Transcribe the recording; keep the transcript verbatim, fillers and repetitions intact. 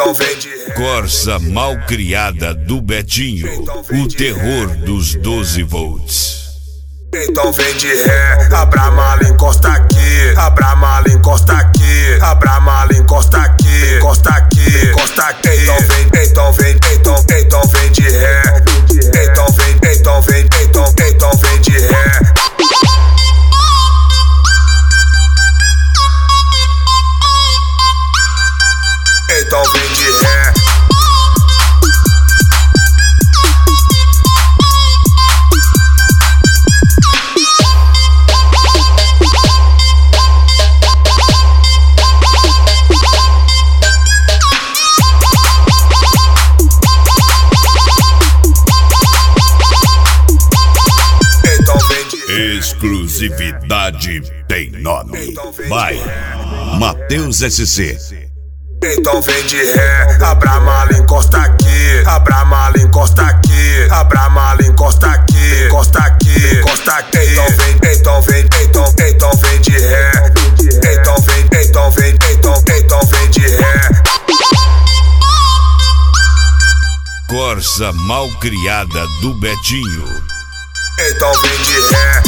Então vem de ré. Corsa mal criada do Betinho, o terror dos doze volts. Então vem de ré, abra a mala, encosta aqui, abra a mala, encosta aqui, abra a mala, encosta aqui, encosta aqui, encosta aqui. Então vem, então vem, então, então vem de ré. Então vem, então vem, então, então vem de ré. Então vem de ré. Exclusividade tem nome. Vai, Matheus S C. Então vem de ré, abra a mala, encosta aqui, abra a mala, encosta aqui, abra a mala, encosta aqui, encosta aqui, encosta aqui. Então vem, então vem, então, então vem de ré. Então vem, então vem, então, então vem de ré. Corsa mal criada do Betinho. Então vem de ré.